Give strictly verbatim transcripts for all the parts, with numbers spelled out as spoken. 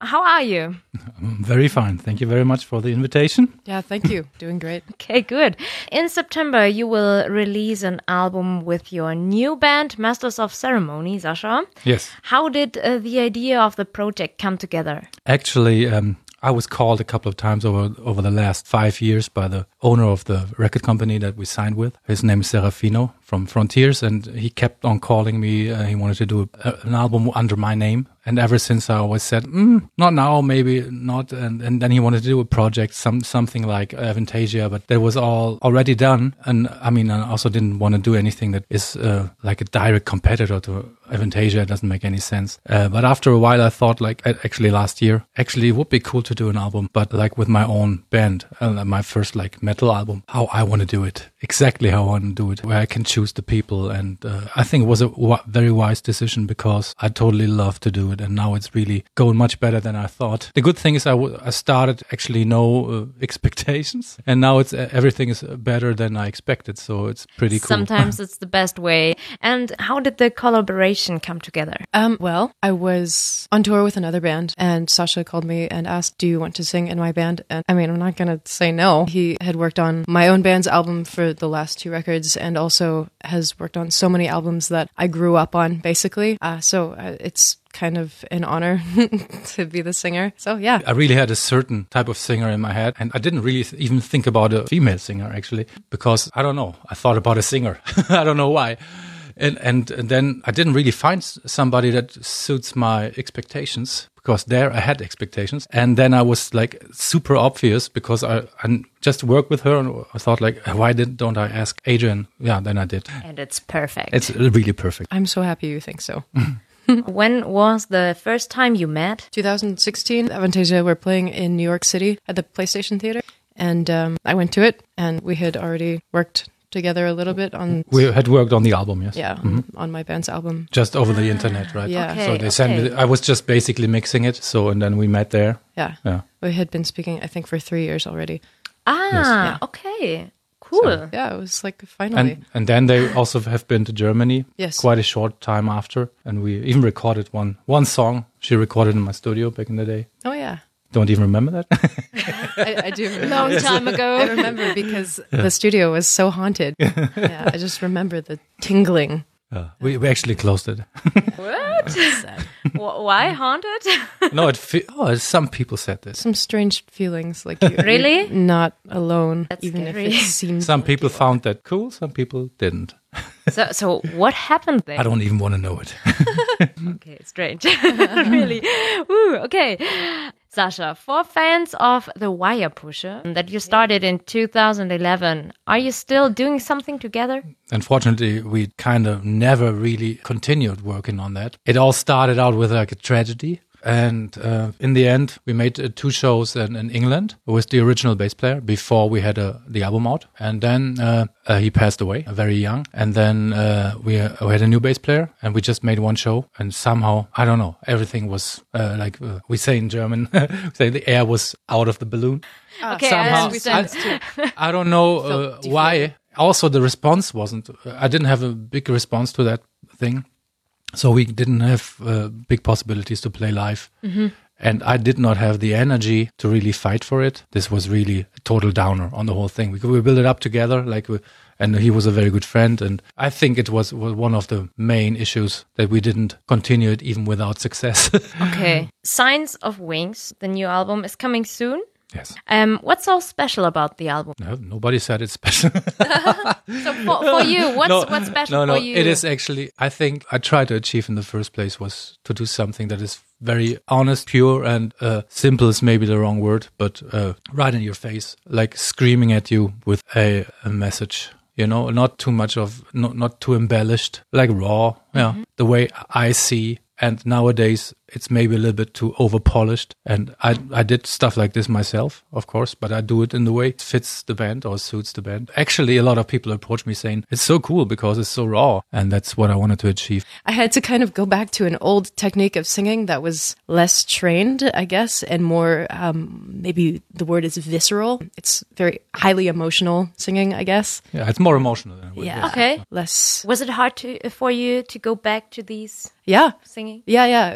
how are you? I'm very fine. Thank you very much for the invitation. Yeah, thank you. Doing great. Okay, good. In September, you will release an album with your new band, Masters of Ceremony, Sascha. Yes. How did uh, the idea of the project come together? Actually, um, I was called a couple of times over over the last five years by the owner of the record company that we signed with. His name is Serafino from Frontiers, and he kept on calling me. Uh, he wanted to do a, an album under my name. And ever since I always said, mm, not now, maybe not. And, and then he wanted to do a project, some something like Avantasia, but that was all already done. And I mean, I also didn't want to do anything that is uh, like a direct competitor to Avantasia. It doesn't make any sense. Uh, but after a while, I thought like actually last year, actually it would be cool to do an album, but like with my own band, uh, my first like metal album, how I want to do it, exactly how I want to do it, where I can choose the people. And uh, I think it was a w- very wise decision because I totally love to do it. And now it's really going much better than I thought. The good thing is I, w- I started actually no uh, expectations, and now it's uh, everything is better than I expected. So it's pretty cool. Sometimes it's the best way. And how did the collaboration come together? Um, well, I was on tour with another band, and Sascha called me and asked, "Do you want to sing in my band?" And I mean, I'm not gonna say no. He had worked on my own band's album for the last two records, and also has worked on so many albums that I grew up on, basically. Uh, so uh, it's kind of an honor to be the singer. So yeah. I really had a certain type of singer in my head, and I didn't really th- even think about a female singer actually, because I don't know, I thought about a singer. I don't know why. And, and and then I didn't really find s- somebody that suits my expectations, because there I had expectations. And then I was like super obvious because I, I just worked with her, and I thought like, why did, don't I ask Adrian? Yeah, then I did. And it's perfect. It's really perfect. I'm so happy you think so. When was the first time you met? twenty sixteen, Avantasia were playing in New York City at the PlayStation Theater. And um, I went to it, and we had already worked together a little bit on... We had worked on the album, yes. Yeah, mm-hmm. on my band's album. Just over the internet, right? Yeah. Okay, so they sent okay. me, I was just basically mixing it. So, and then we met there. Yeah. Yeah. We had been speaking, I think, for three years already. Ah, Yeah. okay. Cool. So- Yeah, it was like finally. And and then they also have been to Germany Yes. quite a short time after. And we even recorded one one song she recorded in my studio back in the day. Oh, yeah. Don't even remember that? I, I do remember. Long time ago. I remember because the studio was so haunted. Yeah, I just remember the tingling. Uh, we, we actually closed it. What? Sad. Wh- Why haunted? No, it fe- oh, some people said this. Some strange feelings, like you, Really? you're not alone, That's even scary. if it seems. Some like people you are. found that cool, some people didn't. so, so what happened there? I don't even want to know it. Okay, strange. Really. Woo, okay. Sascha, for fans of The Wire Pusher that you started in two thousand eleven, are you still doing something together? Unfortunately, we kind of never really continued working on that. It all started out with like a tragedy. And uh, in the end, we made uh, two shows in, in England with the original bass player before we had uh, the album out. And then uh, uh, he passed away, uh, very young. And then uh, we, uh, we had a new bass player, and we just made one show. And somehow, I don't know, everything was uh, like uh, we say in German, we say the air was out of the balloon. Okay, Somehow, I understand. I, I don't know uh, Felt why. Also, the response wasn't. I didn't have a big response to that thing, so we didn't have uh, big possibilities to play live. Mm-hmm. And I did not have the energy to really fight for it. This was really a total downer on the whole thing. We we built it up together, like, we, and he was a very good friend. And I think it was, was one of the main issues that we didn't continue it even without success. Okay. Signs of Wings, the new album, is coming soon. Yes. Um, what's so special about the album? No, nobody said it's special. So for, for you, what's no, what's special no, no, for you? It is actually, I think I tried to achieve in the first place was to do something that is very honest, pure, and uh, simple is maybe the wrong word, but uh, right in your face, like screaming at you with a, a message. You know, not too much of, not, not too embellished, like raw, yeah, Mm-hmm. the way I see. And nowadays, it's maybe a little bit too over-polished. And I I did stuff like this myself, of course, but I do it in the way it fits the band or suits the band. Actually, a lot of people approach me saying, it's so cool because it's so raw. And that's what I wanted to achieve. I had to kind of go back to an old technique of singing that was less trained, I guess, and more, um, maybe the word is visceral. It's very highly emotional singing, I guess. Yeah, it's more emotional than it would be. Yeah. Okay. Less. Was it hard to for you to go back to these Yeah. singing? Yeah, yeah. It was, uh,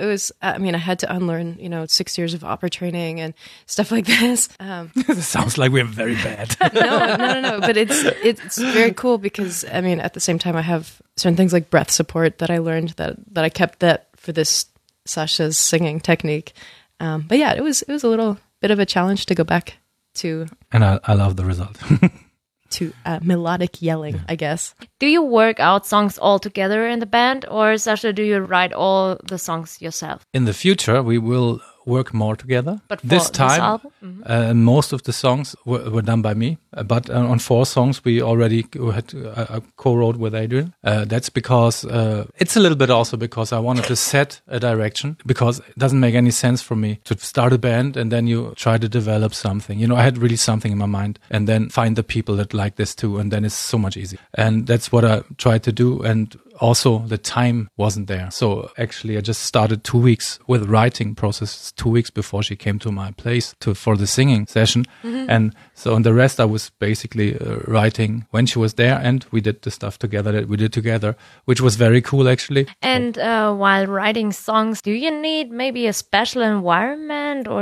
I mean, I had to unlearn, you know, six years of opera training and stuff like this. Um, This sounds like we're very bad. no, no, no, no. But it's it's very cool because I mean, at the same time, I have certain things like breath support that I learned that that I kept that for this Sasha's singing technique. Um, but yeah, it was it was a little bit of a challenge to go back to And I, I love the result. to uh, melodic yelling, yeah. I guess. Do you work out songs all together in the band, or Sasha, do you write all the songs yourself? In the future, we will work more together. But for this time, this album? Mm-hmm. uh, most of the songs were, were done by me. Uh, but uh, on four songs, we already had uh, co-wrote with Adrian. Uh, that's because uh, it's a little bit also because I wanted to set a direction, because it doesn't make any sense for me to start a band and then you try to develop something. You know, I had really something in my mind and then find the people that like this too, and then it's so much easier. And that's what I tried to do. And also the time wasn't there. So actually I just started two weeks with writing process, two weeks before she came to my place to for the singing session. Mm-hmm. And so on the rest I was basically uh, writing when she was there, and we did the stuff together that we did together, which was very cool actually. And uh, while writing songs, do you need maybe a special environment or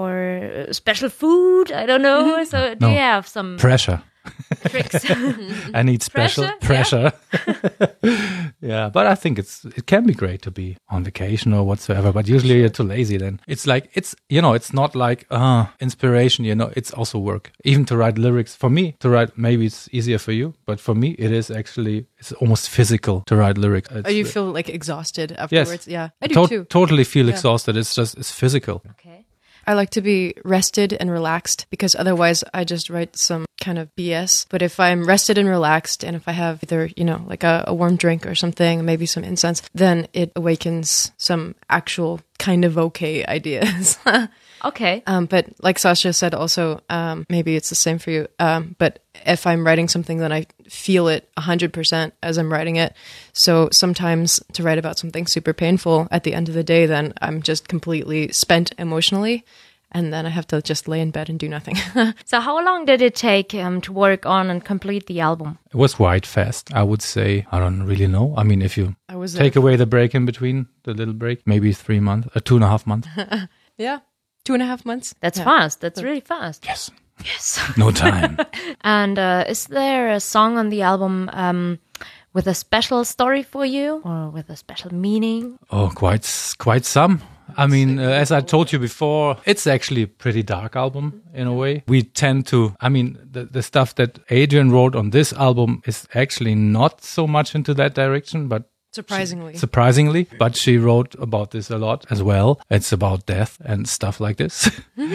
or special food? I don't know. Mm-hmm. So do no. you have some pressure? Tricks. I need special pressure. pressure. Yeah. Yeah, but I think it's it can be great to be on vacation or whatsoever. But usually sure. you're too lazy. Then it's like it's you know it's not like uh inspiration. You know, it's also work. Even to write lyrics for me to write, maybe it's easier for you, but for me it is actually it's almost physical to write lyrics. It's, oh, you feel like exhausted afterwards? Yes. Yeah, I do to- too. Totally feel yeah. exhausted. It's just it's physical. Okay. I like to be rested and relaxed because otherwise I just write some kind of B S. But if I'm rested and relaxed and if I have either, you know, like a, a warm drink or something, maybe some incense, then it awakens some actual kind of okay ideas. Okay. Um, but like Sasha said also, um, maybe it's the same for you. Um, but if I'm writing something, then I feel it one hundred percent as I'm writing it. So sometimes to write about something super painful at the end of the day, then I'm just completely spent emotionally. And then I have to just lay in bed and do nothing. So how long did it take um, to work on and complete the album? It was quite fast. I would say, I don't really know. I mean, if you I was take there. away the break in between, the little break, maybe three months, uh, two and a half months. Yeah. Two and a half months. That's yeah. fast. That's really fast. Yes. Yes. No time. And uh, is there a song on the album um, with a special story for you or with a special meaning? Oh, quite, quite some. I mean, uh, as I told you before, it's actually a pretty dark album in a way. We tend to, I mean, the, the stuff that Adrian wrote on this album is actually not so much into that direction, but Surprisingly. She, surprisingly. But she wrote about this a lot as well. It's about death and stuff like this.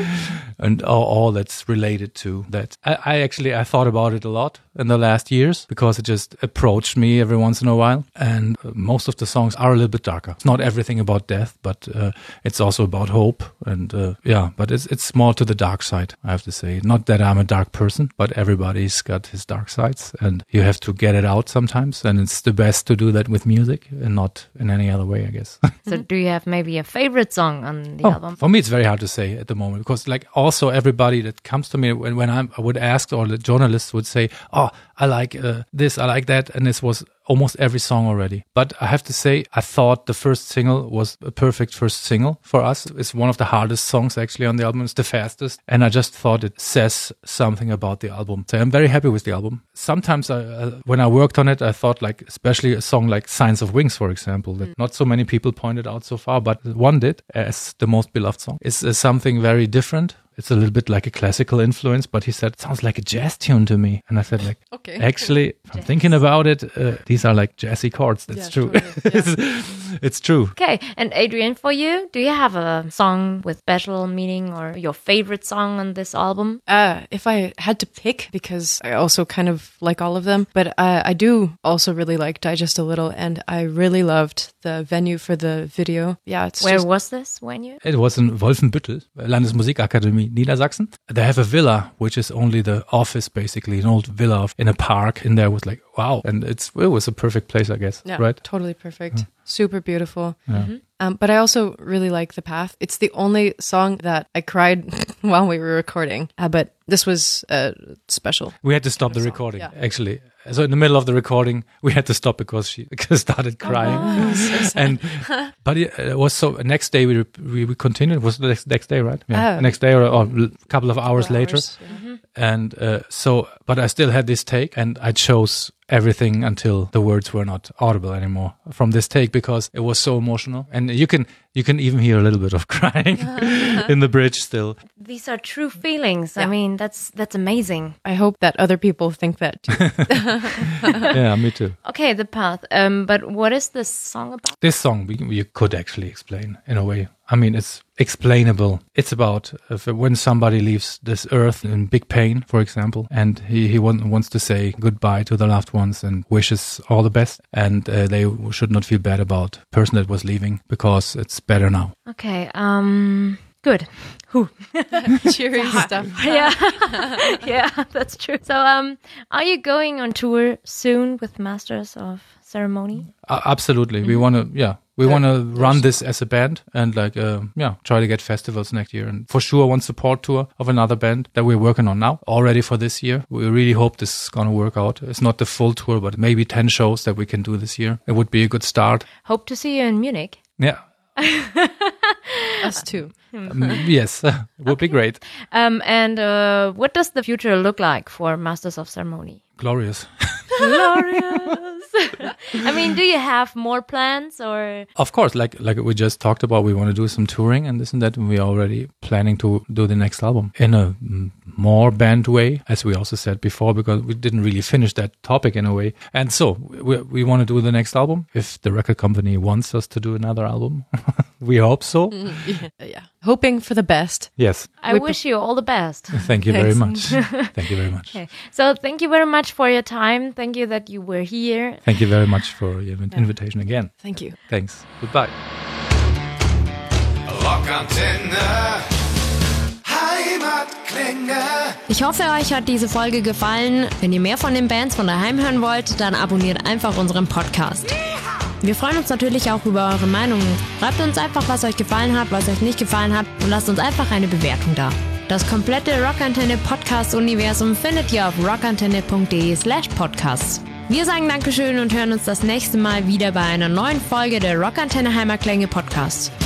And all, all that's related to that. I, I actually, I thought about it a lot in the last years because it just approached me every once in a while. And uh, most of the songs are a little bit darker. It's not everything about death, but uh, it's also about hope. And uh, yeah, but it's, it's more to the dark side, I have to say. Not that I'm a dark person, but everybody's got his dark sides and you have to get it out sometimes. And it's the best to do that with music and not in any other way, I guess. So do you have maybe a favorite song on the oh, album? For me, it's very hard to say at the moment because like also everybody that comes to me when, when I'm, I would ask, or the journalists would say, oh, I like uh, this, I like that. And this was almost every song already. But I have to say, I thought the first single was a perfect first single for us. It's one of the hardest songs actually on the album. It's the fastest. And I just thought it says something about the album. So I'm very happy with the album. Sometimes I, uh, when I worked on it, I thought like, especially a song like Signs of Wings, for example, that mm. not so many people pointed out so far, but one did as the most beloved song. It's uh, something very different. It's a little bit like a classical influence, but he said, it sounds like a jazz tune to me. And I said, like, okay, actually, if I'm thinking about it, uh, these are like jazzy chords. That's yeah, true. Totally. Yeah. It's true. Okay. And Adrian, for you, do you have a song with special meaning or your favorite song on this album? Uh, if I had to pick, because I also kind of like all of them, but uh, I do also really like Digest a Little, and I really loved the venue for the video. Yeah, it's Where just... was this venue? It was in Wolfenbüttel, Landesmusikakademie Niedersachsen. They have a villa, which is only the office, basically, an old villa in a park. In there was like, wow. And it's it was a perfect place, I guess. Yeah, right? Totally perfect. Yeah. Super beautiful. Yeah. Um, but I also really like The Path. It's the only song that I cried while we were recording. Uh, but this was uh, special. We had to stop the song, recording, yeah. actually. So in the middle of the recording, we had to stop because she started crying. Oh, so sad. And but it, it was so. Next day we we, we continued. It was the next, next day, right? Yeah. Oh. Next day or, or a couple of hours Couple later. hours, yeah. And uh, so, but I still had this take, and I chose everything until the words were not audible anymore from this take because it was so emotional. And you can you can even hear a little bit of crying in the bridge still. These are true feelings. I Yeah. mean, that's that's amazing. I hope that other people think that too. Yeah, me too. Okay, The Path. Um, but what is this song about? This song we, you could actually explain in a way. I mean, it's explainable. It's about if, when somebody leaves this earth in big pain, for example, and he, he want, wants to say goodbye to the loved ones and wishes all the best. And uh, they should not feel bad about the person that was leaving because it's better now. Okay. Um. Good. Whew. Cheery stuff. Yeah. Yeah, that's true. So, um, are you going on tour soon with Masters of Ceremony? Uh, absolutely. We want to, yeah, we want to run this as a band and like, uh, yeah, try to get festivals next year. And for sure, one support tour of another band that we're working on now already for this year. We really hope this is going to work out. It's not the full tour, but maybe ten shows that we can do this year. It would be a good start. Hope to see you in Munich. Yeah. Us too. Um, yes, it would be great. Um, and uh, what does the future look like for Masters of Ceremony? Glorious. Glorious. I mean, do you have more plans or? Of course, like like we just talked about, we want to do some touring and this and that. And we're already planning to do the next album in a mm, more band way, as we also said before, because we didn't really finish that topic in a way. And so we, we want to do the next album. If the record company wants us to do another album, we hope so. Yeah, yeah. Hoping for the best. Yes. I wish you all the best. Thank you very much. Thanks. Thank you very much. Okay. So thank you very much for your time. Thank you that you were here. Thank you very much for your invitation again. Thank you. Thanks. Goodbye. Rockantenne, Heimatklänge. Ich hoffe, euch hat diese Folge gefallen. Wenn ihr mehr von den Bands von daheim hören wollt, dann abonniert einfach unseren Podcast. Wir freuen uns natürlich auch über eure Meinungen. Schreibt uns einfach, was euch gefallen hat, was euch nicht gefallen hat und lasst uns einfach eine Bewertung da. Das komplette Rockantenne Podcast-Universum findet ihr auf rockantenne.de slash podcasts. Wir sagen Dankeschön und hören uns das nächste Mal wieder bei einer neuen Folge der Rockantenne Heimatklänge Podcast.